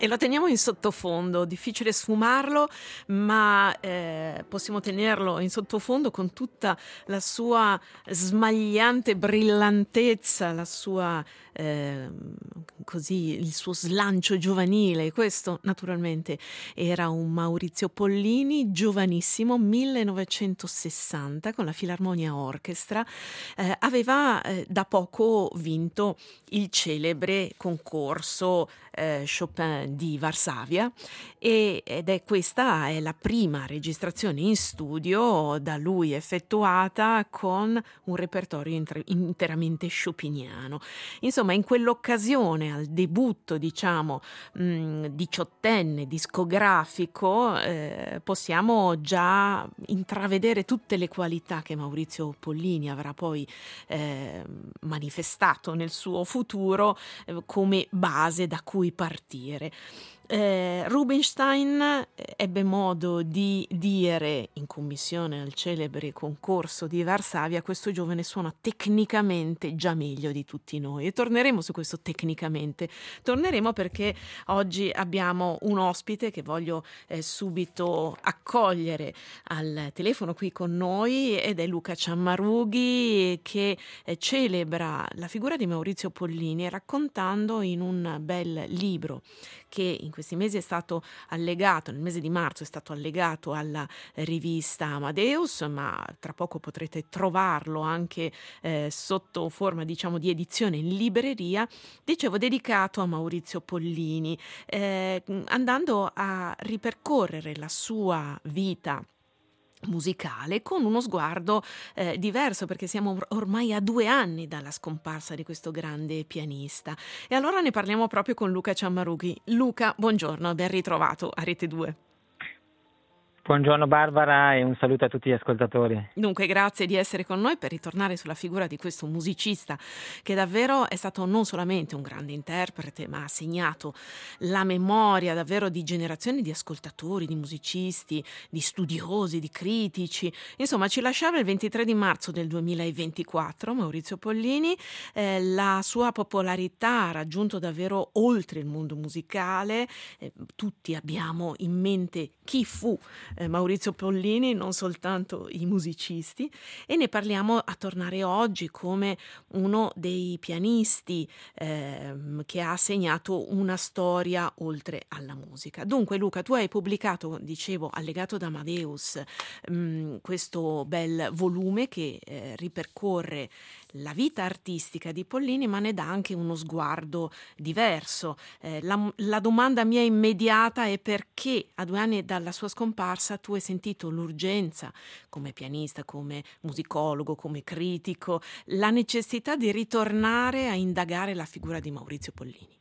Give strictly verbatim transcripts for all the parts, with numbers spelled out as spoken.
E lo teniamo in sottofondo, difficile sfumarlo, ma eh, possiamo tenerlo in sottofondo con tutta la sua smagliante brillantezza, la sua eh, così il suo slancio giovanile. Questo naturalmente era un Maurizio Pollini giovanissimo, millenovecentosessanta, con la Filarmonia Orchestra. Eh, aveva eh, da poco vinto il celebre concorso eh, Chopin di Varsavia e, ed è questa è la prima registrazione in studio da lui effettuata con un repertorio inter- interamente chopiniano. Insomma, in quell'occasione, al debutto, diciamo, mh, diciottenne discografico, eh, possiamo già intravedere tutte le qualità che Maurizio Pollini avrà poi eh, manifestato nel suo futuro eh, come base da cui partire. Eh, Rubinstein ebbe modo di dire in commissione al celebre concorso di Varsavia: questo giovane suona tecnicamente già meglio di tutti noi. E torneremo su questo tecnicamente. Torneremo perché oggi abbiamo un ospite che voglio eh, subito accogliere al telefono qui con noi, ed è Luca Ciammarughi, che eh, celebra la figura di Maurizio Pollini raccontando in un bel libro che in questi mesi è stato allegato, nel mese di marzo è stato allegato alla rivista Amadeus, ma tra poco potrete trovarlo anche eh, sotto forma, diciamo, di edizione in libreria, dicevo, dedicato a Maurizio Pollini, eh, andando a ripercorrere la sua vita musicale con uno sguardo eh, diverso, perché siamo or- ormai a due anni dalla scomparsa di questo grande pianista. E allora ne parliamo proprio con Luca Ciammarughi. Luca, buongiorno, ben ritrovato a Rete due. Buongiorno Barbara e un saluto a tutti gli ascoltatori. Dunque, grazie di essere con noi per ritornare sulla figura di questo musicista che davvero è stato non solamente un grande interprete, ma ha segnato la memoria davvero di generazioni di ascoltatori, di musicisti, di studiosi, di critici. Insomma, ci lasciava il ventitré di marzo del duemilaventiquattro Maurizio Pollini. Eh, la sua popolarità ha raggiunto davvero oltre il mondo musicale. Eh, tutti abbiamo in mente chi fu Eh, Maurizio Pollini, non soltanto i musicisti, e ne parliamo a tornare oggi come uno dei pianisti ehm, che ha segnato una storia oltre alla musica. Dunque Luca, tu hai pubblicato, dicevo, allegato ad Amadeus, mh, questo bel volume che eh, ripercorre la vita artistica di Pollini, ma ne dà anche uno sguardo diverso. Eh, la, la domanda mia immediata è: perché a due anni dalla sua scomparsa tu hai sentito l'urgenza, come pianista, come musicologo, come critico, la necessità di ritornare a indagare la figura di Maurizio Pollini?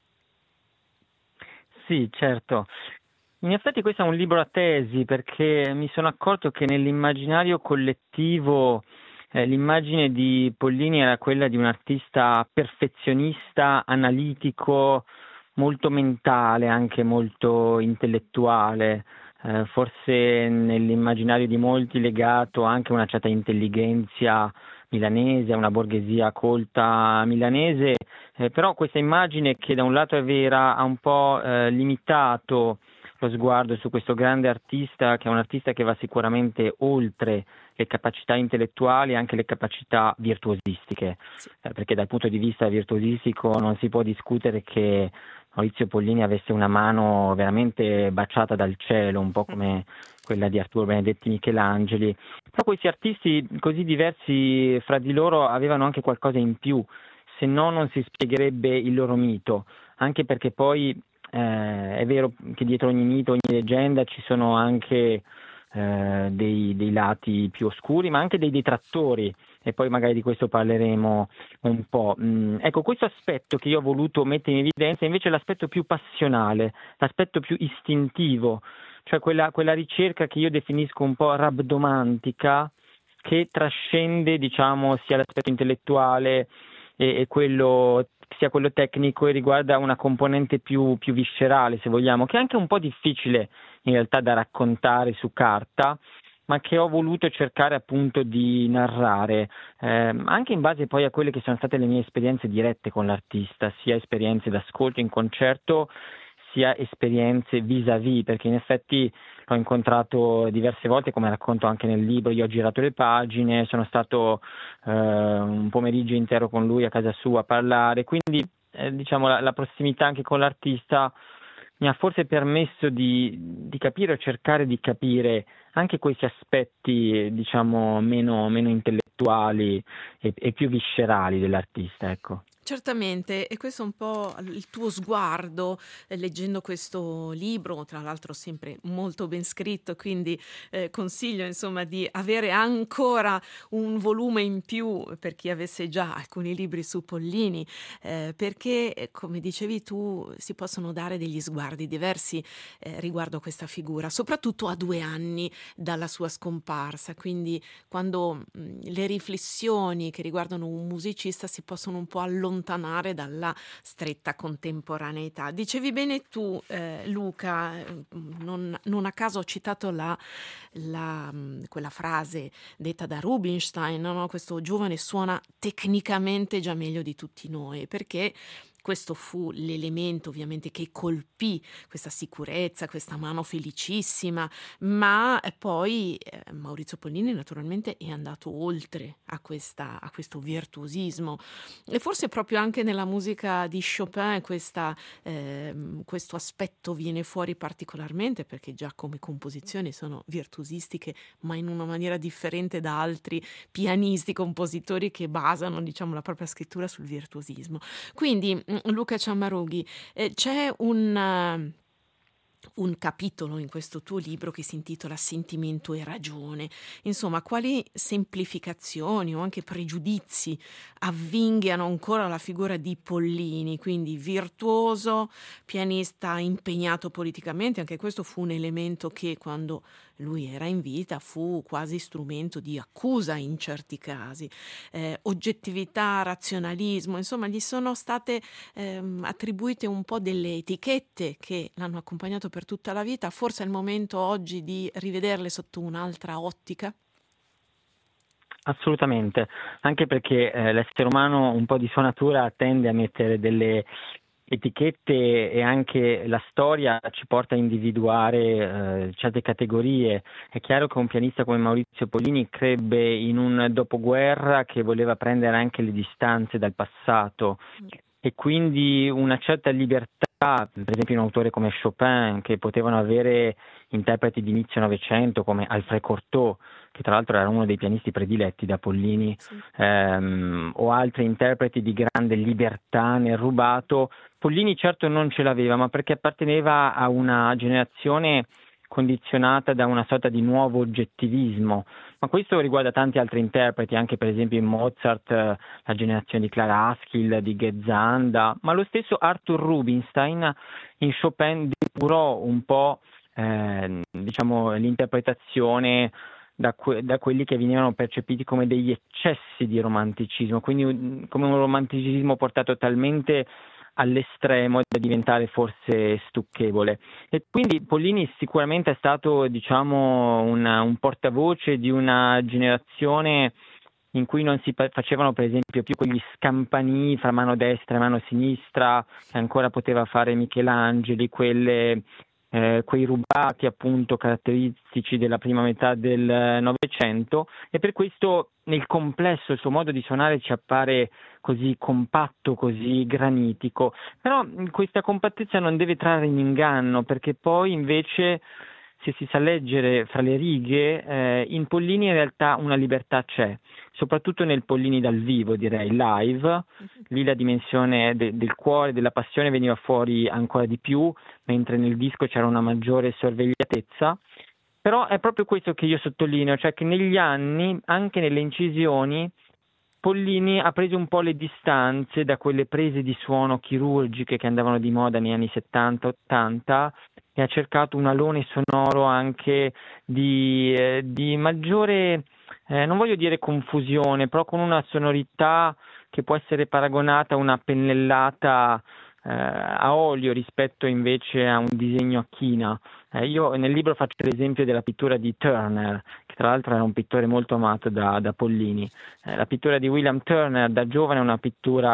Sì, certo. In effetti questo è un libro a tesi, perché mi sono accorto che nell'immaginario collettivo eh, l'immagine di Pollini era quella di un artista perfezionista, analitico, molto mentale, anche molto intellettuale, eh, forse nell'immaginario di molti legato anche a una certa intelligenza milanese, a una borghesia colta milanese, eh, però questa immagine, che da un lato è vera, ha un po' eh, limitato lo sguardo su questo grande artista, che è un artista che va sicuramente oltre le capacità intellettuali e anche le capacità virtuosistiche, Sì. eh, perché dal punto di vista virtuosistico non si può discutere che Maurizio Pollini avesse una mano veramente baciata dal cielo, un po' come quella di Arturo Benedetti Michelangeli. Però questi artisti così diversi fra di loro avevano anche qualcosa in più, se no non si spiegherebbe il loro mito, anche perché poi eh, è vero che dietro ogni mito, ogni leggenda ci sono anche eh, dei, dei lati più oscuri, ma anche dei detrattori, e poi magari di questo parleremo un po'. Mm, ecco, questo aspetto che io ho voluto mettere in evidenza è invece l'aspetto più passionale, l'aspetto più istintivo, cioè quella, quella ricerca che io definisco un po' rabdomantica, che trascende, diciamo, sia l'aspetto intellettuale e, e quello sia quello tecnico, e riguarda una componente più, più viscerale, se vogliamo, che è anche un po' difficile in realtà da raccontare su carta, ma che ho voluto cercare appunto di narrare, ehm, anche in base poi a quelle che sono state le mie esperienze dirette con l'artista, sia esperienze d'ascolto in concerto, sia esperienze vis-à-vis, perché in effetti l'ho incontrato diverse volte, come racconto anche nel libro. Io ho girato le pagine, sono stato eh, un pomeriggio intero con lui a casa sua a parlare, quindi eh, diciamo la, la prossimità anche con l'artista mi ha forse permesso di, di capire o cercare di capire anche questi aspetti, diciamo, meno, meno intellettuali e, e più viscerali dell'artista, ecco. Certamente, e questo è un po' il tuo sguardo eh, leggendo questo libro, tra l'altro sempre molto ben scritto, quindi eh, consiglio insomma di avere ancora un volume in più per chi avesse già alcuni libri su Pollini, eh, perché eh, come dicevi tu si possono dare degli sguardi diversi eh, riguardo a questa figura, soprattutto a due anni dalla sua scomparsa, quindi quando mh, le riflessioni che riguardano un musicista si possono un po' allontanare dalla stretta contemporaneità. Dicevi bene tu, eh, Luca, eh, non, non a caso ho citato la, la, quella frase detta da Rubinstein, no? Questo giovane suona tecnicamente già meglio di tutti noi, perché questo fu l'elemento ovviamente che colpì questa sicurezza, questa mano felicissima, ma poi eh, Maurizio Pollini naturalmente è andato oltre a, questa, a questo virtuosismo, e forse proprio anche nella musica di Chopin questa, eh, questo aspetto viene fuori particolarmente, perché già come composizioni sono virtuosistiche, ma in una maniera differente da altri pianisti, compositori che basano, diciamo, la propria scrittura sul virtuosismo. Quindi Luca Ciammarughi, eh, c'è un, uh, un capitolo in questo tuo libro che si intitola Sentimento e ragione. Insomma, quali semplificazioni o anche pregiudizi avvinghiano ancora la figura di Pollini, quindi virtuoso, pianista impegnato politicamente? Anche questo fu un elemento che quando lui era in vita fu quasi strumento di accusa in certi casi. Eh, oggettività, razionalismo, insomma gli sono state ehm, attribuite un po' delle etichette che l'hanno accompagnato per tutta la vita. Forse è il momento oggi di rivederle sotto un'altra ottica? Assolutamente, anche perché eh, l'essere umano un po' di sua natura tende a mettere delle etichette, e anche la storia ci porta a individuare eh, certe categorie. È chiaro che un pianista come Maurizio Pollini crebbe in un dopoguerra che voleva prendere anche le distanze dal passato, e quindi una certa libertà, per esempio un autore come Chopin, che potevano avere interpreti di inizio Novecento come Alfred Cortot, che tra l'altro era uno dei pianisti prediletti da Pollini, sì. ehm, o altri interpreti di grande libertà nel rubato. Pollini certo non ce l'aveva, ma perché apparteneva a una generazione condizionata da una sorta di nuovo oggettivismo, ma questo riguarda tanti altri interpreti, anche per esempio in Mozart la generazione di Clara Askill, di Ghezanda, ma lo stesso Arthur Rubinstein in Chopin depurò un po' eh, diciamo l'interpretazione da, que- da quelli che venivano percepiti come degli eccessi di romanticismo, quindi un, come un romanticismo portato talmente all'estremo da diventare forse stucchevole. E quindi Pollini sicuramente è stato, diciamo, una, un portavoce di una generazione in cui non si facevano per esempio più quegli scampanii fra mano destra e mano sinistra che ancora poteva fare Michelangeli, quelle Eh, quei rubati appunto caratteristici della prima metà del Novecento, e per questo nel complesso il suo modo di suonare ci appare così compatto, così granitico, però questa compattezza non deve trarre in inganno, perché poi invece se si sa leggere fra le righe eh, in Pollini in realtà una libertà c'è, soprattutto nel Pollini dal vivo, direi live. Lì la dimensione de- del cuore, della passione veniva fuori ancora di più, mentre nel disco c'era una maggiore sorvegliatezza. Però è proprio questo che io sottolineo, cioè che negli anni, anche nelle incisioni, Pollini ha preso un po' le distanze da quelle prese di suono chirurgiche che andavano di moda negli anni settanta ottanta, e ha cercato un alone sonoro anche di, eh, di maggiore, eh, non voglio dire confusione, però con una sonorità che può essere paragonata a una pennellata eh, a olio rispetto invece a un disegno a china. Eh, io nel libro faccio l'esempio della pittura di Turner, che tra l'altro era un pittore molto amato da, da Pollini. Eh, la pittura di William Turner da giovane è una pittura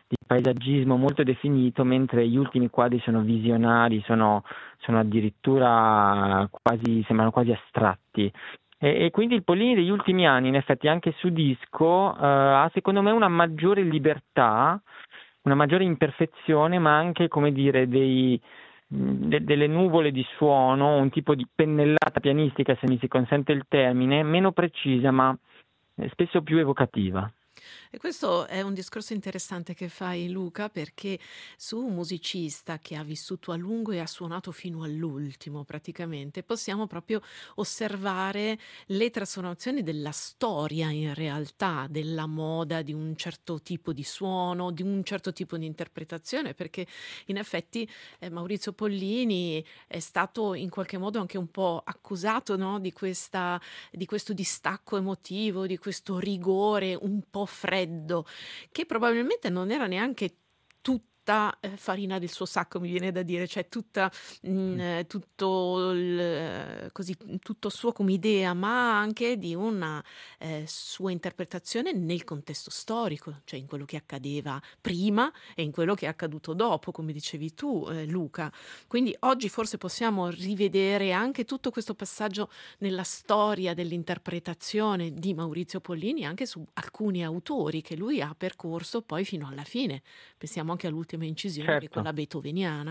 di paesaggismo molto definito, mentre gli ultimi quadri sono visionari, sono, sono addirittura quasi, sembrano quasi astratti. E, e quindi il Pollini degli ultimi anni, in effetti anche su disco, eh, ha secondo me una maggiore libertà, una maggiore imperfezione, ma anche, come dire, dei, de- delle nuvole di suono, un tipo di pennellata pianistica, se mi si consente il termine, meno precisa, ma eh, spesso più evocativa. E questo è un discorso interessante che fai, Luca, perché su un musicista che ha vissuto a lungo e ha suonato fino all'ultimo praticamente, possiamo proprio osservare le trasformazioni della storia in realtà, della moda di un certo tipo di suono, di un certo tipo di interpretazione, perché in effetti eh, Maurizio Pollini è stato in qualche modo anche un po' accusato, no, di questa, di questo distacco emotivo, di questo rigore un po' freddo, che probabilmente non era neanche tutta eh, farina del suo sacco, mi viene da dire, cioè tutta mh, eh, tutto il, eh, così tutto suo come idea, ma anche di una eh, sua interpretazione nel contesto storico, cioè in quello che accadeva prima e in quello che è accaduto dopo, come dicevi tu, eh, Luca. Quindi oggi forse possiamo rivedere anche tutto questo passaggio nella storia dell'interpretazione di Maurizio Pollini, anche su alcuni autori che lui ha percorso poi fino alla fine. Pensiamo anche all'ultima incisione, che è Certo. quella beethoveniana.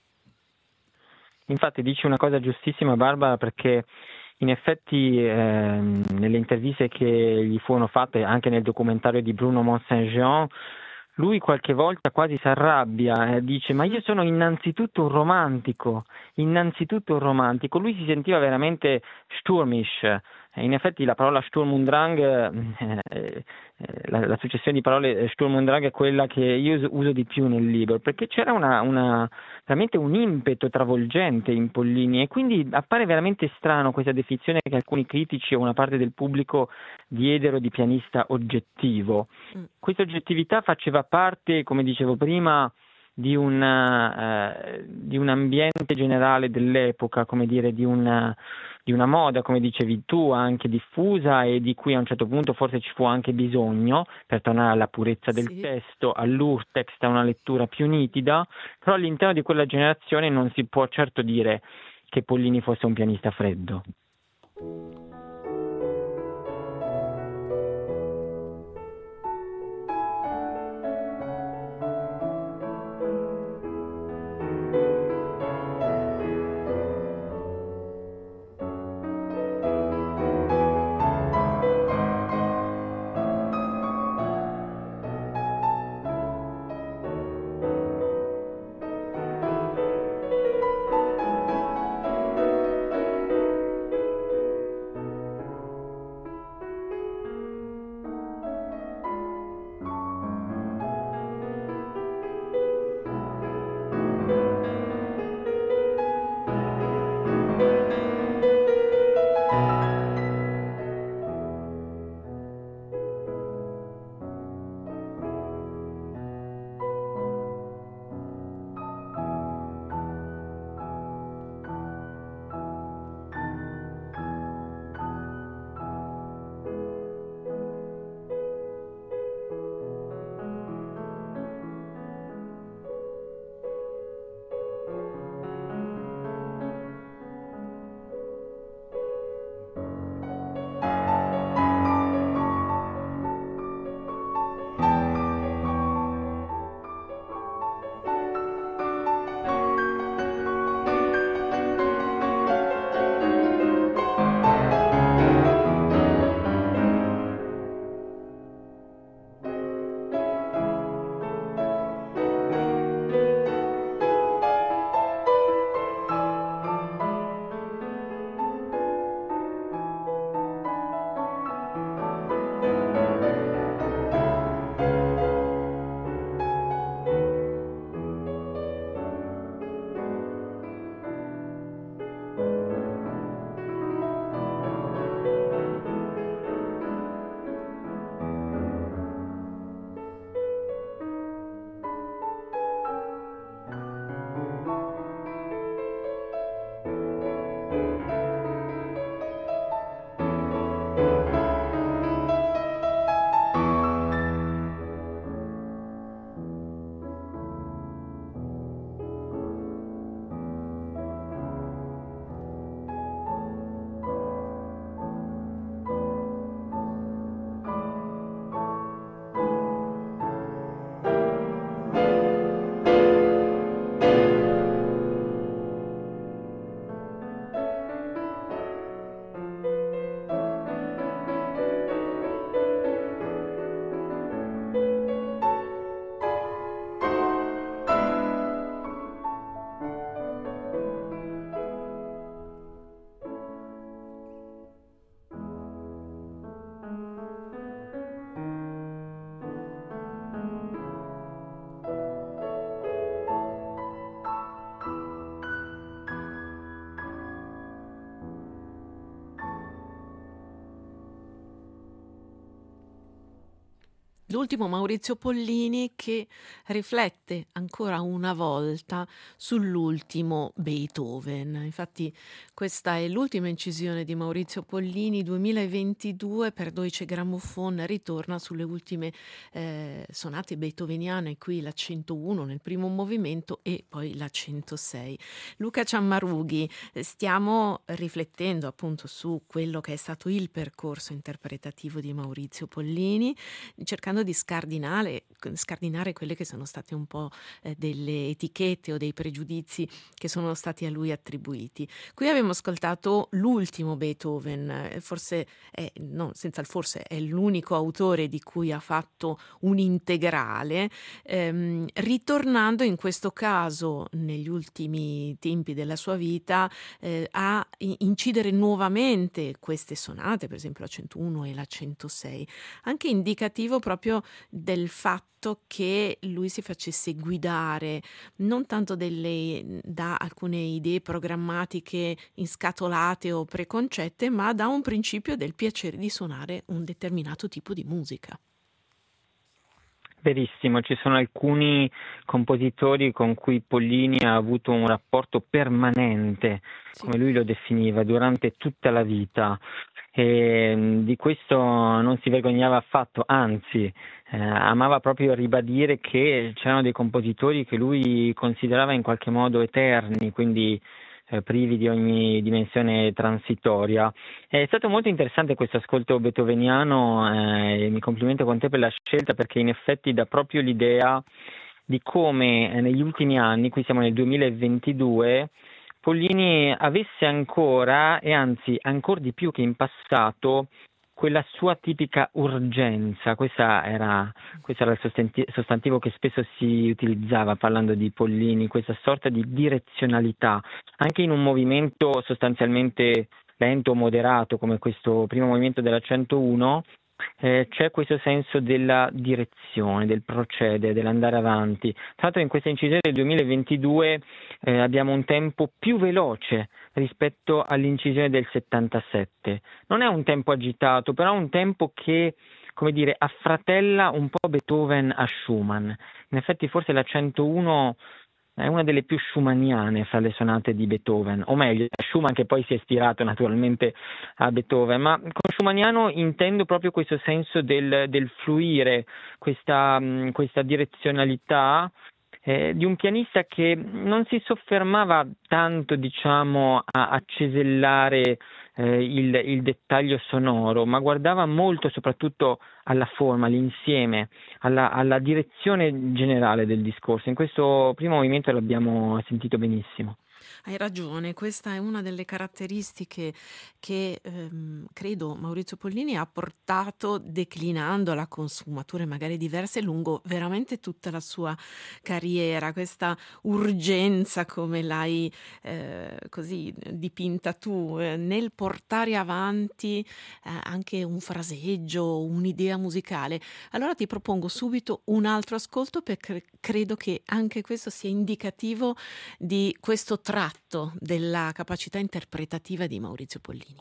Infatti dici una cosa giustissima, Barbara, perché in effetti ehm, nelle interviste che gli furono fatte, anche nel documentario di Bruno Mont-Saint-Jean, lui qualche volta quasi si arrabbia e dice: ma io sono innanzitutto un romantico, innanzitutto un romantico. Lui si sentiva veramente stürmisch. E in effetti la parola Sturm und Drang, eh, eh, la, la successione di parole Sturm und Drang è quella che io uso, uso di più nel libro, perché c'era una, una, veramente un impeto travolgente in Pollini, e quindi appare veramente strano questa definizione che alcuni critici o una parte del pubblico diedero di pianista oggettivo. Mm. Questa oggettività faceva parte, come dicevo prima, di un, eh, di un ambiente generale dell'epoca, come dire, di una, di una moda, come dicevi tu, anche diffusa, e di cui a un certo punto forse ci fu anche bisogno per tornare alla purezza del Sì. testo, all'urtext, a una lettura più nitida, però all'interno di quella generazione non si può certo dire che Pollini fosse un pianista freddo. L'ultimo Maurizio Pollini che riflette ancora una volta sull'ultimo Beethoven. Infatti questa è l'ultima incisione di Maurizio Pollini, duemilaventidue, per Deutsche Grammophon, ritorna sulle ultime eh, sonate beethoveniane, qui la centouno nel primo movimento e poi la centosei. Luca Ciammarughi, stiamo riflettendo appunto su quello che è stato il percorso interpretativo di Maurizio Pollini, cercando di scardinare, scardinare quelle che sono state un po' eh, delle etichette o dei pregiudizi che sono stati a lui attribuiti. Qui abbiamo ascoltato l'ultimo Beethoven, eh, forse è, no, senza il forse è l'unico autore di cui ha fatto un integrale, ehm, ritornando in questo caso negli ultimi tempi della sua vita eh, a incidere nuovamente queste sonate, per esempio la centouno e la centosei, anche indicativo proprio del fatto che lui si facesse guidare non tanto delle, da alcune idee programmatiche inscatolate o preconcette, ma da un principio del piacere di suonare un determinato tipo di musica. Verissimo, ci sono alcuni compositori con cui Pollini ha avuto un rapporto permanente, Sì. come lui lo definiva, durante tutta la vita. E di questo non si vergognava affatto, anzi eh, amava proprio ribadire che c'erano dei compositori che lui considerava in qualche modo eterni, quindi eh, privi di ogni dimensione transitoria. È stato molto interessante questo ascolto beethoveniano eh, e mi complimento con te per la scelta, perché in effetti dà proprio l'idea di come eh, negli ultimi anni, qui siamo nel duemilaventidue, Pollini avesse ancora, e anzi ancora di più che in passato, quella sua tipica urgenza. Questa era, questo era il sostanti- sostantivo che spesso si utilizzava parlando di Pollini, questa sorta di direzionalità, anche in un movimento sostanzialmente lento o moderato come questo primo movimento della centouno. Eh, c'è questo senso della direzione, del procedere, dell'andare avanti. Tra l'altro in questa incisione del duemilaventidue eh, abbiamo un tempo più veloce rispetto all'incisione del settantasette. Non è un tempo agitato, però è un tempo che, come dire, affratella un po' Beethoven a Schumann. In effetti forse la centouno è una delle più schumanniane fra le sonate di Beethoven, o meglio, Schumann che poi si è ispirato naturalmente a Beethoven, ma con schumanniano intendo proprio questo senso del, del fluire, questa, questa direzionalità eh, di un pianista che non si soffermava tanto, diciamo, a, a cesellare eh, il, il dettaglio sonoro, ma guardava molto soprattutto alla forma, all'insieme, alla, alla direzione generale del discorso. In questo primo movimento l'abbiamo sentito benissimo. Hai ragione, questa è una delle caratteristiche che ehm, credo Maurizio Pollini ha portato declinandola con sfumature magari diverse lungo veramente tutta la sua carriera, questa urgenza come l'hai eh, così dipinta tu, eh, nel portare avanti eh, anche un fraseggio, un'idea musicale. Allora ti propongo subito un altro ascolto perché credo che anche questo sia indicativo di questo tratto della capacità interpretativa di Maurizio Pollini.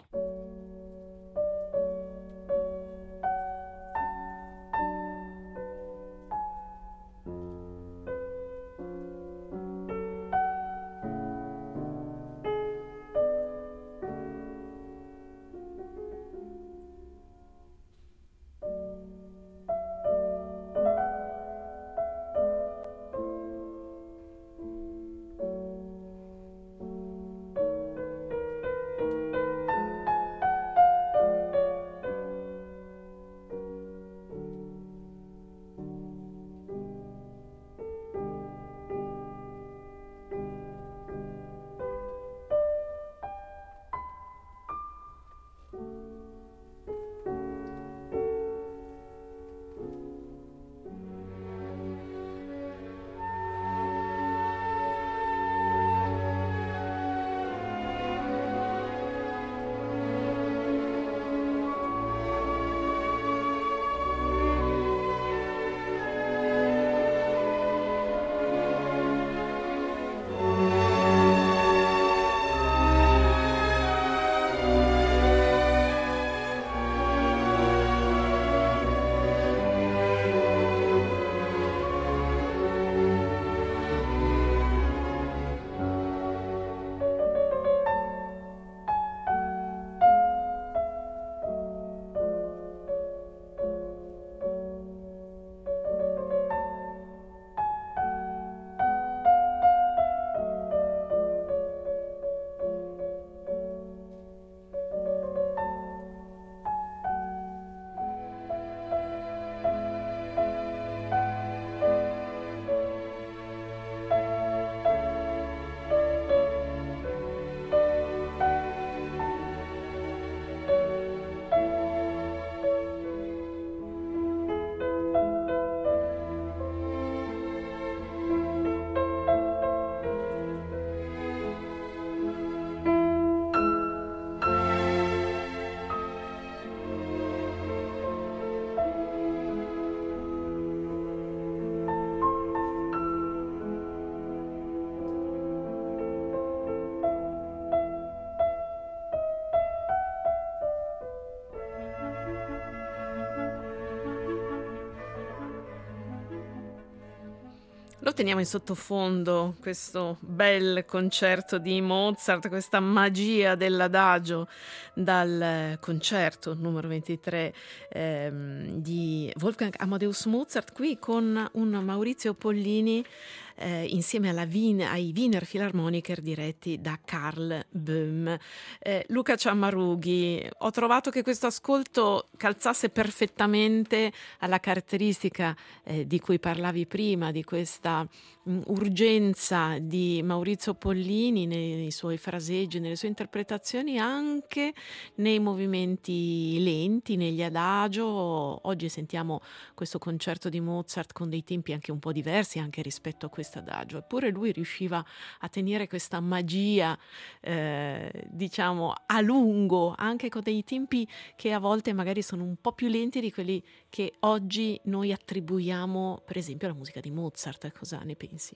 teniamo in sottofondo questo bel concerto di Mozart, questa magia dell'adagio dal concerto numero ventitré ehm, di Wolfgang Amadeus Mozart, qui con un Maurizio Pollini eh, insieme alla Wien, ai Wiener Philharmoniker diretti da Karl Böhm. Eh, Luca Ciammarughi, ho trovato che questo ascolto calzasse perfettamente alla caratteristica eh, di cui parlavi prima, di questa mh, urgenza di Maurizio Pollini nei, nei suoi fraseggi, nelle sue interpretazioni, anche nei movimenti lenti, negli adagio. Oggi sentiamo questo concerto di Mozart con dei tempi anche un po' diversi anche rispetto a questo adagio, eppure lui riusciva a tenere questa magia eh, diciamo a lungo, anche con dei tempi che a volte magari sono un po' più lenti di quelli che oggi noi attribuiamo per esempio alla musica di Mozart. Cosa ne pensi?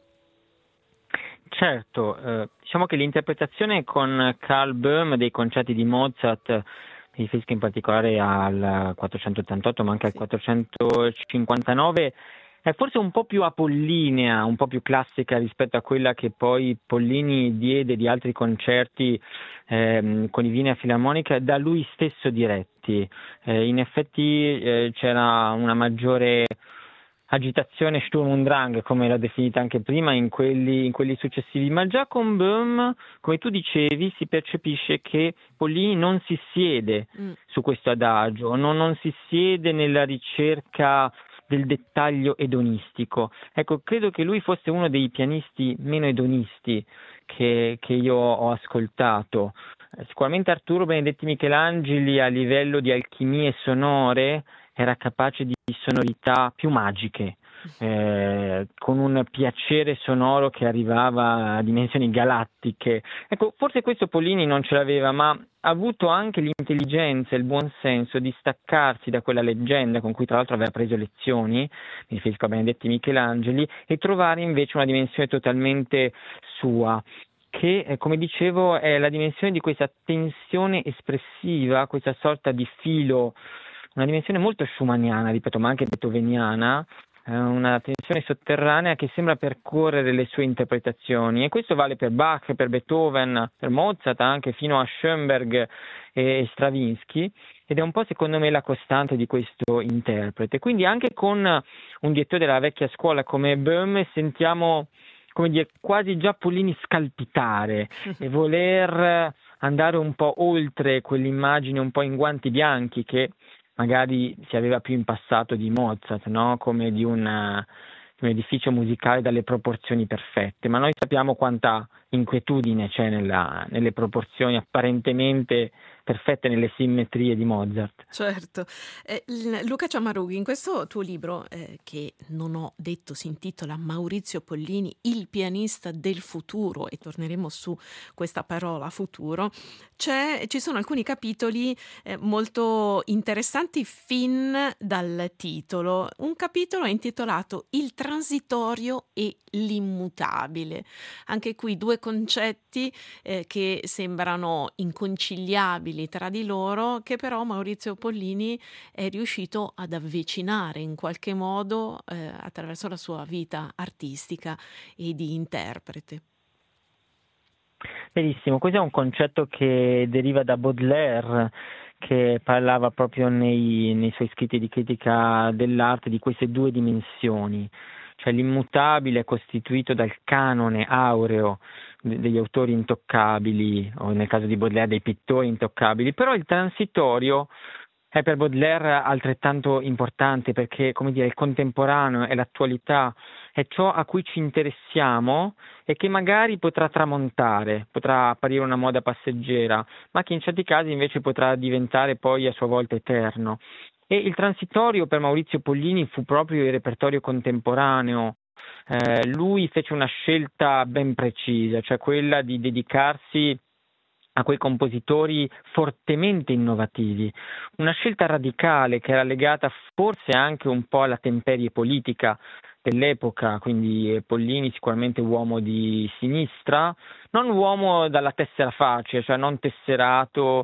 Certo, eh, diciamo che l'interpretazione con Karl Böhm dei concerti di Mozart, mi riferisco in particolare al quattrocentottantotto ma anche al quattrocentocinquantanove, è forse un po' più apollinea, un po' più classica rispetto a quella che poi Pollini diede di altri concerti ehm, con i Wiener Philharmoniker da lui stesso diretti. Eh, in effetti eh, c'era una maggiore agitazione, Sturm und Drang, come l'ho definita anche prima, in quelli, in quelli successivi, ma già con Böhm, come tu dicevi, si percepisce che Pollini non si siede mm. su questo adagio, non, non si siede nella ricerca del dettaglio edonistico. Ecco, credo che lui fosse uno dei pianisti meno edonisti che, che io ho ascoltato. Sicuramente Arturo Benedetti Michelangeli a livello di alchimie sonore era capace di sonorità più magiche, eh, con un piacere sonoro che arrivava a dimensioni galattiche. Ecco, forse questo Pollini non ce l'aveva, ma ha avuto anche l'intelligenza e il buon senso di staccarsi da quella leggenda con cui tra l'altro aveva preso lezioni, mi riferisco a Benedetti Michelangeli, e trovare invece una dimensione totalmente sua, che eh, come dicevo è la dimensione di questa tensione espressiva, questa sorta di filo, una dimensione molto schumanniana, ripeto, ma anche beethoveniana, eh, una tensione sotterranea che sembra percorrere le sue interpretazioni, e questo vale per Bach, per Beethoven, per Mozart, anche fino a Schoenberg e Stravinsky, ed è un po' secondo me la costante di questo interprete. Quindi anche con un direttore della vecchia scuola come Böhm sentiamo, come dire, quasi già Pollini scalpitare e voler andare un po' oltre quell'immagine un po' in guanti bianchi che magari si aveva più in passato di Mozart, no? Come di un, un edificio musicale dalle proporzioni perfette, ma noi sappiamo quanta inquietudine c'è nella, nelle proporzioni apparentemente perfette, nelle simmetrie di Mozart. Certo. Eh, Luca Ciammarughi, in questo tuo libro, eh, che non ho detto si intitola Maurizio Pollini, il pianista del futuro, e torneremo su questa parola futuro, c'è, ci sono alcuni capitoli eh, molto interessanti fin dal titolo. Un capitolo è intitolato Il transitorio e l'immutabile. Anche qui due concetti eh, che sembrano inconciliabili tra di loro, che però Maurizio Pollini è riuscito ad avvicinare in qualche modo eh, attraverso la sua vita artistica e di interprete. Benissimo, questo è un concetto che deriva da Baudelaire, che parlava proprio nei, nei suoi scritti di critica dell'arte di queste due dimensioni, cioè l'immutabile è costituito dal canone aureo degli autori intoccabili, o nel caso di Baudelaire dei pittori intoccabili, però il transitorio è per Baudelaire altrettanto importante, perché, come dire, il contemporaneo e l'attualità è ciò a cui ci interessiamo e che magari potrà tramontare, potrà apparire una moda passeggera, ma che in certi casi invece potrà diventare poi a sua volta eterno. E il transitorio per Maurizio Pollini fu proprio il repertorio contemporaneo. Eh, lui fece una scelta ben precisa, cioè quella di dedicarsi a quei compositori fortemente innovativi, una scelta radicale che era legata forse anche un po' alla temperie politica dell'epoca, quindi Pollini sicuramente uomo di sinistra, non uomo dalla tessera facile, cioè non tesserato,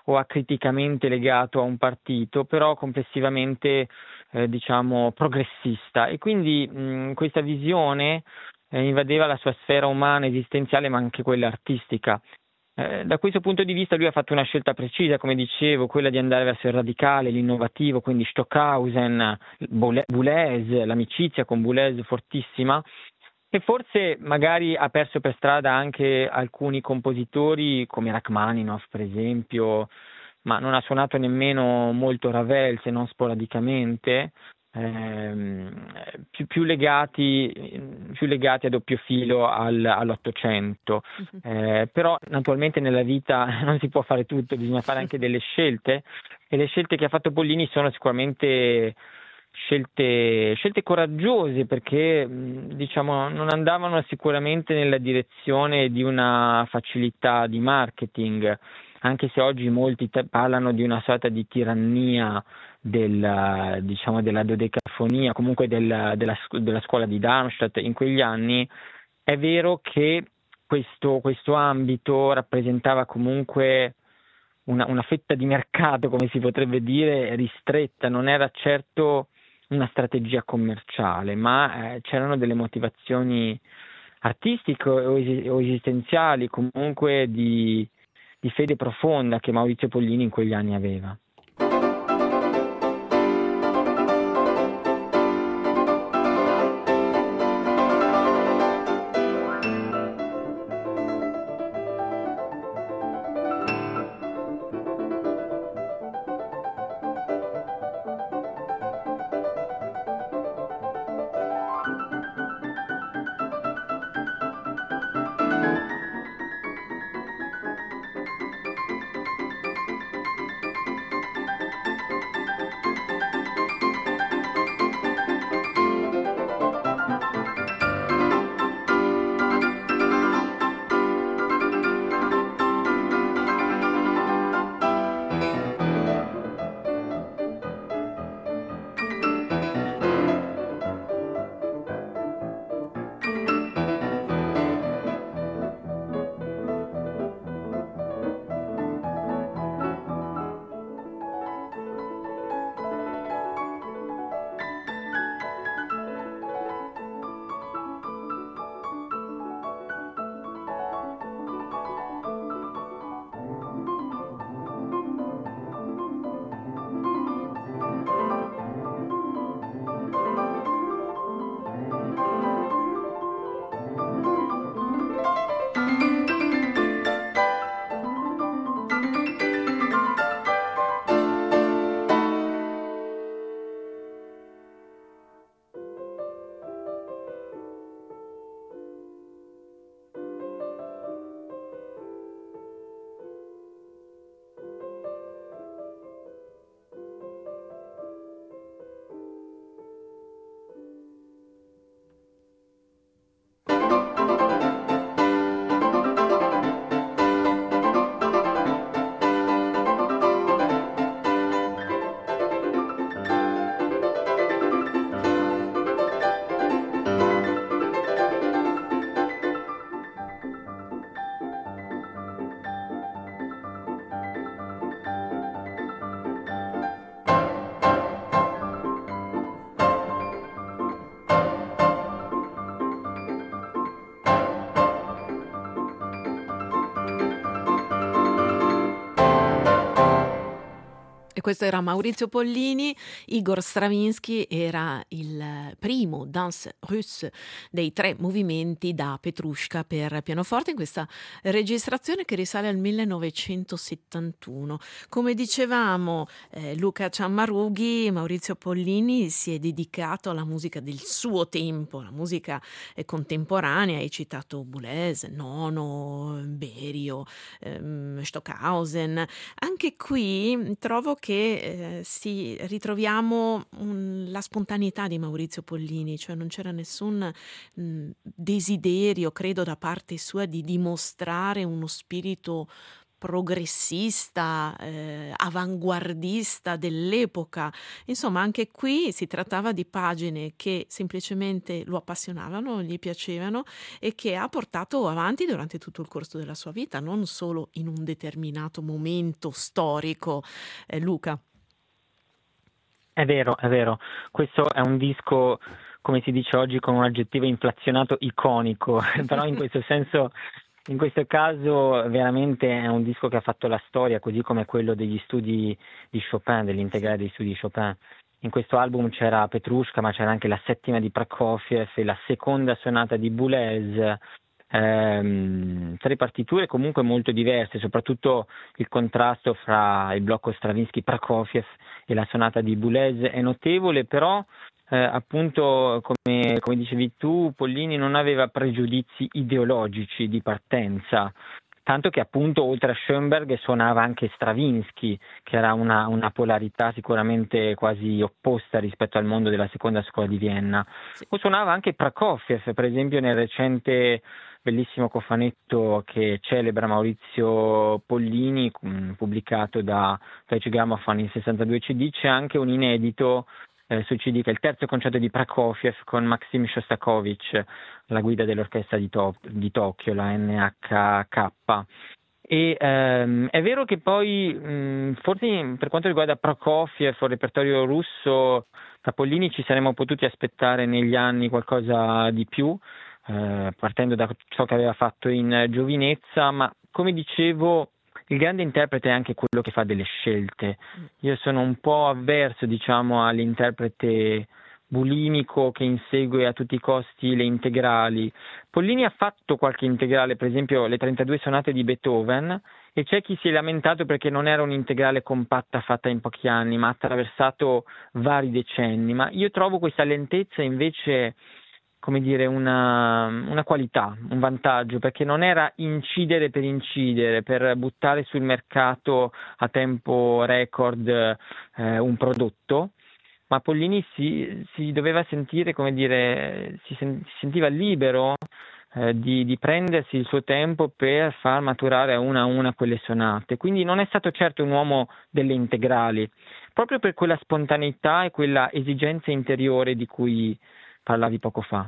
o acriticamente legato a un partito, però complessivamente eh, diciamo progressista, e quindi mh, questa visione eh, invadeva la sua sfera umana, esistenziale, ma anche quella artistica. Eh, da questo punto di vista lui ha fatto una scelta precisa, come dicevo, quella di andare verso il radicale, l'innovativo, quindi Stockhausen, Boulez, l'amicizia con Boulez fortissima, e forse magari ha perso per strada anche alcuni compositori come Rachmaninoff, per esempio, ma non ha suonato nemmeno molto Ravel, se non sporadicamente, ehm, più, più legati, più legati a doppio filo al, all'Ottocento. Eh, però naturalmente nella vita non si può fare tutto, bisogna fare anche delle scelte, e le scelte che ha fatto Pollini sono sicuramente scelte, scelte coraggiose, perché diciamo non andavano sicuramente nella direzione di una facilità di marketing, anche se oggi molti te- parlano di una sorta di tirannia del, diciamo, della dodecafonia, comunque del, della, della scuola di Darmstadt in quegli anni. È vero che questo, questo ambito rappresentava comunque una, una fetta di mercato, come si potrebbe dire, ristretta, non era certo una strategia commerciale, ma eh, c'erano delle motivazioni artistiche o, esi- o esistenziali, comunque di, di fede profonda, che Maurizio Pollini in quegli anni aveva. E questo era Maurizio Pollini. Igor Stravinsky era il primo danse russe dei tre movimenti da Petrushka per pianoforte, in questa registrazione che risale al millenovecentosettantuno. Come dicevamo, eh, Luca Ciammarughi, Maurizio Pollini si è dedicato alla musica del suo tempo, la musica eh, contemporanea. Hai citato Boulez, Nono, Berio, ehm, Stockhausen. Anche qui trovo che eh, sì, ritroviamo un, la spontaneità di Maurizio Pollini, cioè non c'era nessun mh, desiderio, credo, da parte sua di dimostrare uno spirito progressista, eh, avanguardista dell'epoca. Insomma, anche qui si trattava di pagine che semplicemente lo appassionavano, gli piacevano e che ha portato avanti durante tutto il corso della sua vita, non solo in un determinato momento storico. Eh, Luca. È vero, è vero. Questo è un disco, come si dice oggi con un aggettivo inflazionato, iconico, però in questo senso, in questo caso veramente è un disco che ha fatto la storia, così come quello degli studi di Chopin, dell'integrale dei studi di Chopin. In questo album c'era Petrushka, ma c'era anche la settima di Prokofiev e la seconda sonata di Boulez. Ehm, tre partiture comunque molto diverse, soprattutto il contrasto fra il blocco Stravinsky-Prokofiev e la sonata di Boulez è notevole, però eh, appunto come, come dicevi tu, Pollini non aveva pregiudizi ideologici di partenza, tanto che appunto oltre a Schoenberg suonava anche Stravinsky, che era una, una polarità sicuramente quasi opposta rispetto al mondo della seconda scuola di Vienna. Sì. O suonava anche Prokofiev, per esempio nel recente bellissimo cofanetto che celebra Maurizio Pollini, pubblicato da Deutsche Grammophon in sessantadue C D, c'è anche un inedito eh, su C D che è il terzo concerto di Prokofiev con Maxim Shostakovich, la guida dell'orchestra di, to- di Tokyo, la N H K. E ehm, è vero che poi mh, forse per quanto riguarda Prokofiev o il repertorio russo, da Pollini ci saremmo potuti aspettare negli anni qualcosa di più, eh, partendo da ciò che aveva fatto in giovinezza, ma come dicevo il grande interprete è anche quello che fa delle scelte. Io sono un po' avverso, diciamo, all'interprete bulimico che insegue a tutti i costi le integrali. Pollini ha fatto qualche integrale, per esempio le trentadue sonate di Beethoven, e c'è chi si è lamentato perché non era un'integrale compatta fatta in pochi anni, ma ha attraversato vari decenni. Ma io trovo questa lentezza invece, come dire, una, una qualità, un vantaggio, perché non era incidere per incidere, per buttare sul mercato a tempo record eh, un prodotto, ma Pollini si, si doveva sentire, come dire, si, sen- si sentiva libero eh, di, di prendersi il suo tempo per far maturare a una a una quelle sonate. Quindi non è stato certo un uomo delle integrali, proprio per quella spontaneità e quella esigenza interiore di cui parlavi poco fa.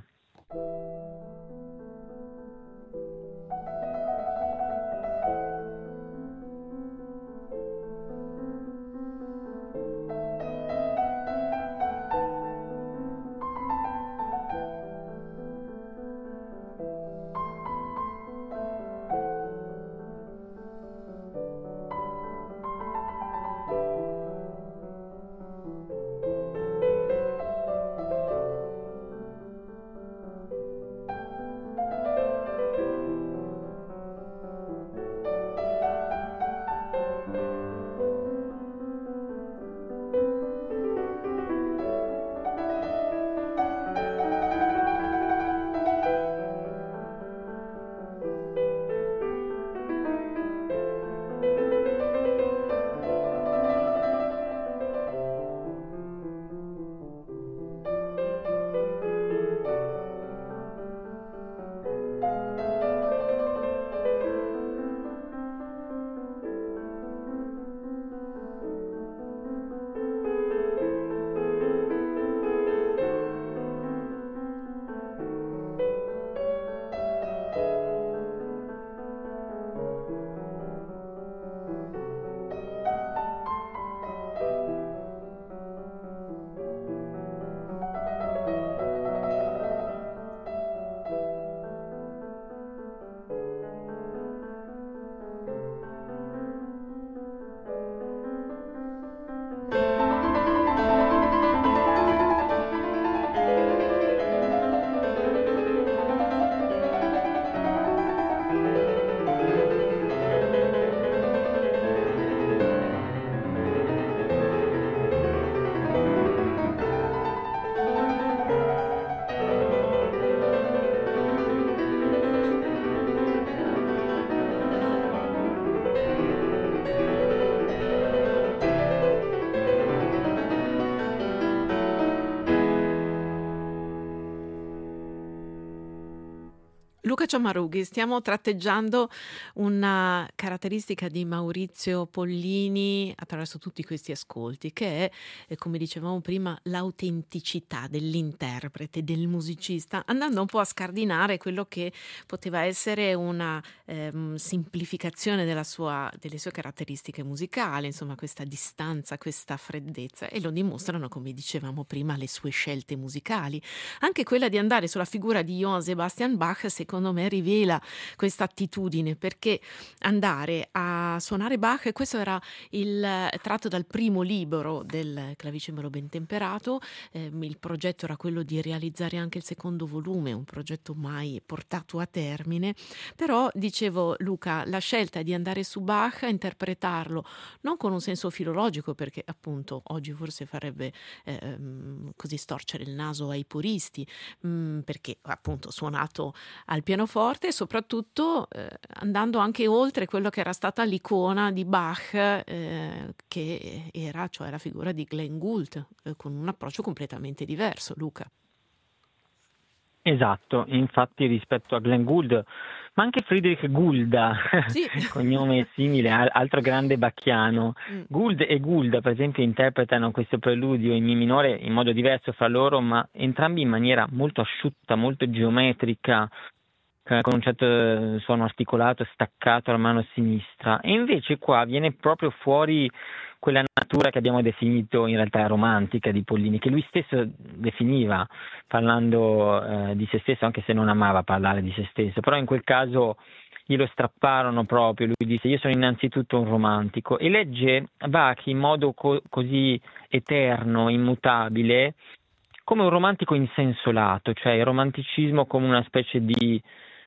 Luca Ciammarughi, stiamo tratteggiando una caratteristica di Maurizio Pollini attraverso tutti questi ascolti, che è, eh, come dicevamo prima, l'autenticità dell'interprete, del musicista, andando un po' a scardinare quello che poteva essere una ehm, semplificazione della sua, delle sue caratteristiche musicali, insomma questa distanza, questa freddezza, e lo dimostrano, come dicevamo prima, le sue scelte musicali. Anche quella di andare sulla figura di Johann Sebastian Bach, secondo me, rivela questa attitudine, perché andare a suonare Bach, questo era il tratto dal primo libro del Clavicembalo ben temperato, eh, il progetto era quello di realizzare anche il secondo volume, un progetto mai portato a termine, però dicevo, Luca, la scelta di andare su Bach a interpretarlo non con un senso filologico, perché appunto oggi forse farebbe eh, così storcere il naso ai puristi, mh, perché appunto suonato al pianoforte, e soprattutto eh, andando anche oltre quello che era stata l'icona di Bach, eh, che era cioè la figura di Glenn Gould, eh, con un approccio completamente diverso, Luca. Esatto, infatti rispetto a Glenn Gould, ma anche Friedrich Gulda, Sì. cognome simile, altro grande bacchiano. Mm. Gould e Gulda, per esempio, interpretano questo preludio in mi minore in modo diverso fra loro, ma entrambi in maniera molto asciutta, molto geometrica, con un certo suono articolato, staccato alla mano sinistra. E invece qua viene proprio fuori quella natura che abbiamo definito in realtà romantica di Pollini, che lui stesso definiva parlando eh, di se stesso, anche se non amava parlare di se stesso, però in quel caso glielo strapparono proprio. Lui disse: io sono innanzitutto un romantico, e legge Bach in modo co- così eterno, immutabile, come un romantico in senso lato, cioè il romanticismo come una specie di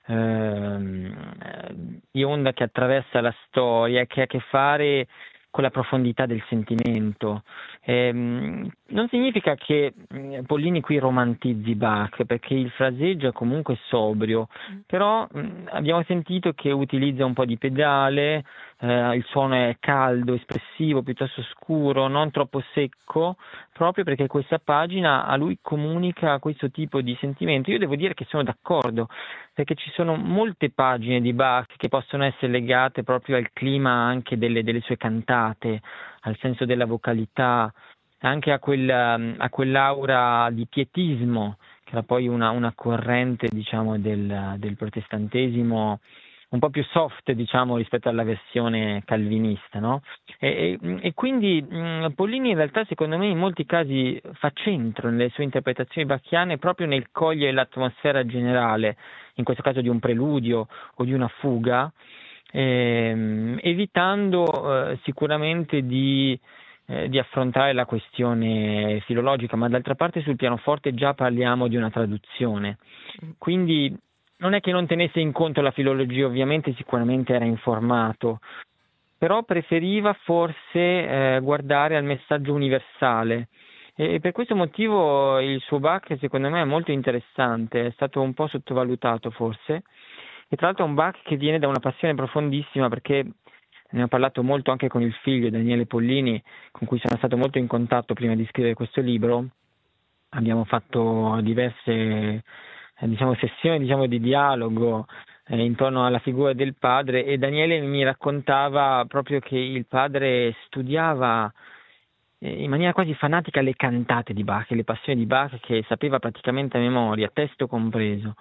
ehm, di onda che attraversa la storia, che ha a che fare con la profondità del sentimento. Ehm, non significa che mh, Pollini qui romantizzi Bach, perché il fraseggio è comunque sobrio, però mh, abbiamo sentito che utilizza un po' di pedale, eh, il suono è caldo, espressivo, piuttosto scuro, non troppo secco, proprio perché questa pagina a lui comunica questo tipo di sentimento. Io devo dire che sono d'accordo, perché ci sono molte pagine di Bach che possono essere legate proprio al clima anche delle, delle sue cantate, al senso della vocalità, anche a, quel, a quell'aura di pietismo, che era poi una, una corrente, diciamo, del, del protestantesimo un po' più soft, diciamo, rispetto alla versione calvinista, no? E, e, e quindi mh, Pollini in realtà, secondo me, in molti casi fa centro nelle sue interpretazioni bacchiane proprio nel cogliere l'atmosfera generale, in questo caso di un preludio o di una fuga, ehm, evitando eh, sicuramente di, eh, di affrontare la questione filologica, ma d'altra parte sul pianoforte già parliamo di una traduzione. Quindi non è che non tenesse in conto la filologia, ovviamente sicuramente era informato, però preferiva forse eh, guardare al messaggio universale, e per questo motivo il suo Bach secondo me è molto interessante, è stato un po' sottovalutato forse, e tra l'altro è un Bach che viene da una passione profondissima, perché ne ho parlato molto anche con il figlio Daniele Pollini, con cui sono stato molto in contatto prima di scrivere questo libro. Abbiamo fatto diverse diciamo sessioni diciamo di dialogo eh, intorno alla figura del padre, e Daniele mi raccontava proprio che il padre studiava eh, in maniera quasi fanatica le cantate di Bach, le passioni di Bach, che sapeva praticamente a memoria, testo compreso.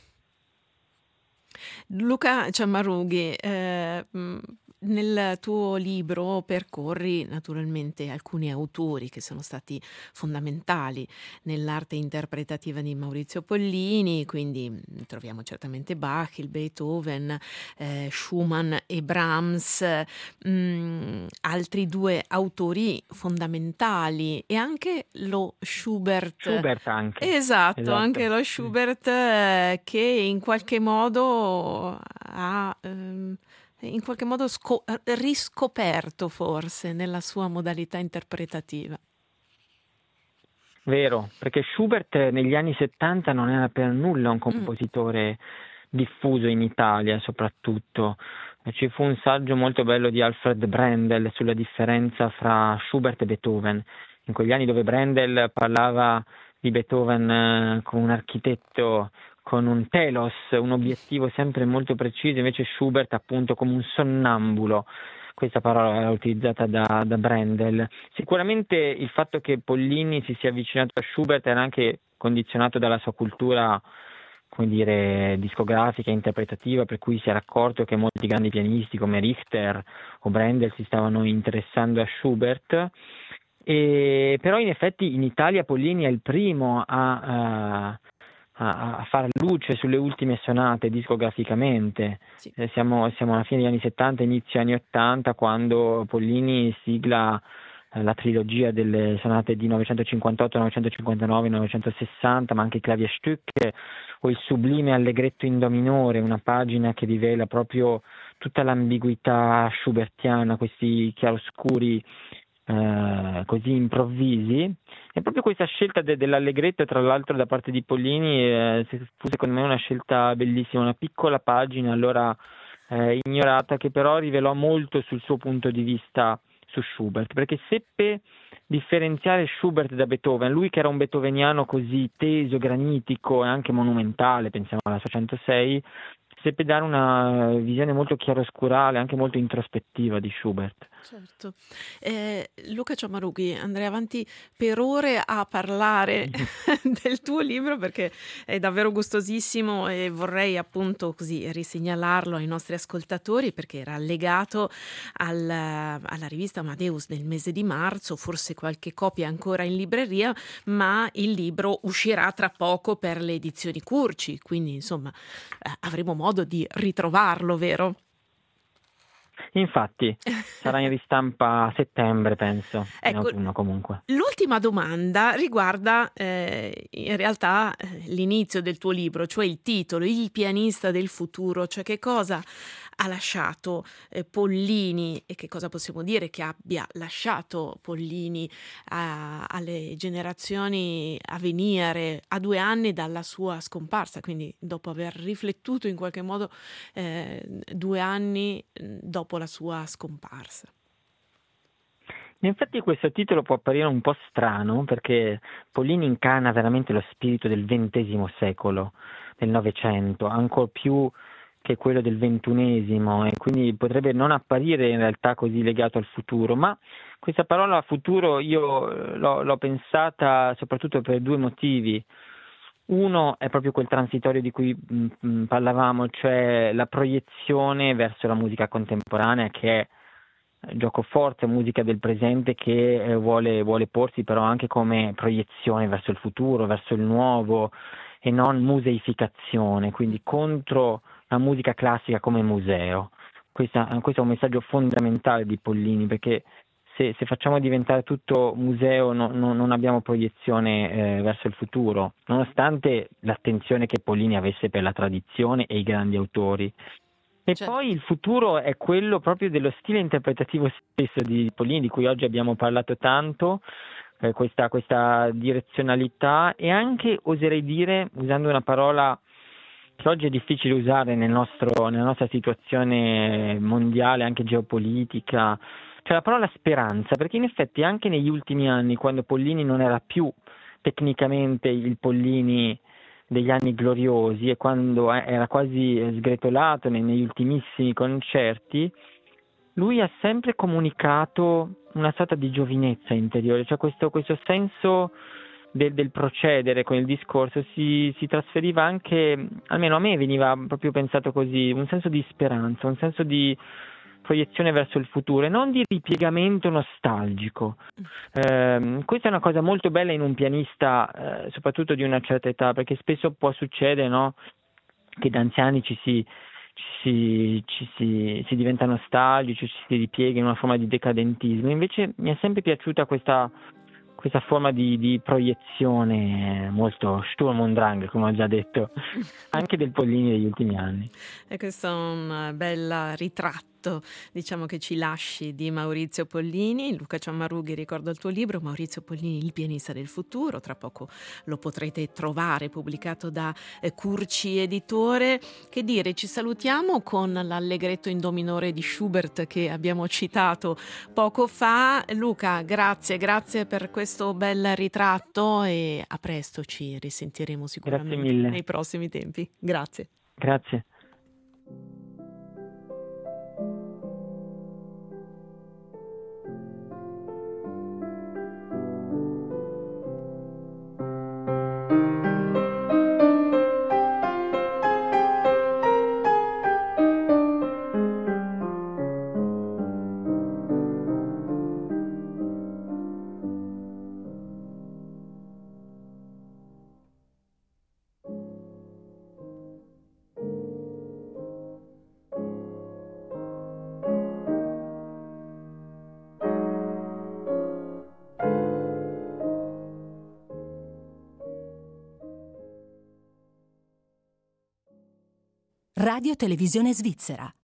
Luca Ciammarughi, eh, nel tuo libro percorri naturalmente alcuni autori che sono stati fondamentali nell'arte interpretativa di Maurizio Pollini, quindi troviamo certamente Bach, il Beethoven, eh, Schumann e Brahms, mh, altri due autori fondamentali, e anche lo Schubert. Schubert anche. Esatto, esatto. anche lo Schubert eh, che in qualche modo ha ehm, in qualche modo sco- riscoperto forse nella sua modalità interpretativa. Vero, perché Schubert negli anni settanta non era per nulla un compositore mm. diffuso in Italia soprattutto. Ci fu un saggio molto bello di Alfred Brendel sulla differenza fra Schubert e Beethoven, in quegli anni dove Brendel parlava di Beethoven eh, come un architetto con un telos, un obiettivo sempre molto preciso, invece Schubert appunto come un sonnambulo. Questa parola era utilizzata da, da Brendel. Sicuramente il fatto che Pollini si sia avvicinato a Schubert era anche condizionato dalla sua cultura, come dire, discografica e interpretativa, per cui si era accorto che molti grandi pianisti come Richter o Brendel si stavano interessando a Schubert. E, però in effetti in Italia Pollini è il primo a, a a, a far luce sulle ultime sonate discograficamente. Sì. Eh, siamo, siamo alla fine degli anni settanta, inizio anni ottanta, quando Pollini sigla eh, la trilogia delle sonate di novecentocinquantotto, novecentocinquantanove, novecentosessanta, ma anche i Klavierstück o il sublime Allegretto in do minore, una pagina che rivela proprio tutta l'ambiguità schubertiana, questi chiaroscuri Eh, così improvvisi. E proprio questa scelta de- dell'Allegretto, tra l'altro da parte di Pollini, eh, fu secondo me una scelta bellissima, una piccola pagina allora eh, ignorata, che però rivelò molto sul suo punto di vista su Schubert, perché seppe differenziare Schubert da Beethoven, lui che era un beethoveniano così teso, granitico e anche monumentale, pensiamo alla sua centosei, seppe dare una visione molto chiaroscurale, anche molto introspettiva di Schubert. Certo. Eh, Luca Ciamarughi, andrei avanti per ore a parlare del tuo libro perché è davvero gustosissimo e vorrei appunto così risegnalarlo ai nostri ascoltatori perché era legato al, alla rivista Amadeus nel mese di marzo, forse qualche copia ancora in libreria, ma il libro uscirà tra poco per le edizioni Curci, quindi insomma eh, avremo modo di ritrovarlo, vero? Infatti, sarà in ristampa a settembre, penso, in Ecco, autunno comunque. l'ultima domanda riguarda eh, in realtà eh, l'inizio del tuo libro, cioè il titolo, Il pianista del futuro, cioè che cosa ha lasciato eh, Pollini e che cosa possiamo dire che abbia lasciato Pollini a- alle generazioni a venire a due anni dalla sua scomparsa, quindi dopo aver riflettuto in qualche modo eh, due anni eh, dopo la sua scomparsa. In effetti questo titolo può apparire un po' strano perché Pollini incarna veramente lo spirito del ventesimo secolo, del Novecento, ancor più che quello del ventunesimo, e quindi potrebbe non apparire in realtà così legato al futuro, ma questa parola futuro io l'ho, l'ho pensata soprattutto per due motivi. Uno è proprio quel transitorio di cui mh, parlavamo, cioè la proiezione verso la musica contemporanea, che è giocoforza, musica del presente che eh, vuole, vuole porsi però anche come proiezione verso il futuro, verso il nuovo e non museificazione, quindi contro la musica classica come museo. Questa, questo è un messaggio fondamentale di Pollini, perché se, se facciamo diventare tutto museo no, no, non abbiamo proiezione eh, verso il futuro, nonostante l'attenzione che Pollini avesse per la tradizione e i grandi autori. E Certo. poi il futuro è quello proprio dello stile interpretativo stesso di Pollini, di cui oggi abbiamo parlato tanto, eh, questa, questa direzionalità e anche, oserei dire, usando una parola che oggi è difficile usare nel nostro, nella nostra situazione mondiale, anche geopolitica, cioè la parola speranza, perché in effetti anche negli ultimi anni, quando Pollini non era più tecnicamente il Pollini degli anni gloriosi e quando era quasi sgretolato negli ultimissimi concerti, lui ha sempre comunicato una sorta di giovinezza interiore, cioè questo, questo senso del, del procedere con il discorso si, si trasferiva anche, almeno a me veniva proprio pensato così, un senso di speranza, un senso di proiezione verso il futuro e non di ripiegamento nostalgico. Eh, questa è una cosa molto bella in un pianista, eh, soprattutto di una certa età, perché spesso può succedere, no, che da anziani ci si, ci si, ci si, si diventa nostalgici, ci si ripiega in una forma di decadentismo. Invece mi è sempre piaciuta questa questa forma di, di proiezione molto Sturm und Drang, come ho già detto, anche del Pollini degli ultimi anni. E questo è un bel ritratto ritratto, diciamo, che ci lasci di Maurizio Pollini. Luca Ciammarughi, ricordo il tuo libro, Maurizio Pollini, il pianista del futuro. Tra poco lo potrete trovare pubblicato da eh, Curci Editore. Che dire, ci salutiamo con l'allegretto in do minore di Schubert che abbiamo citato poco fa. Luca, grazie, grazie per questo bel ritratto e a presto, ci risentiremo sicuramente Grazie mille. nei prossimi tempi. Grazie. Grazie. Radio Televisione Svizzera.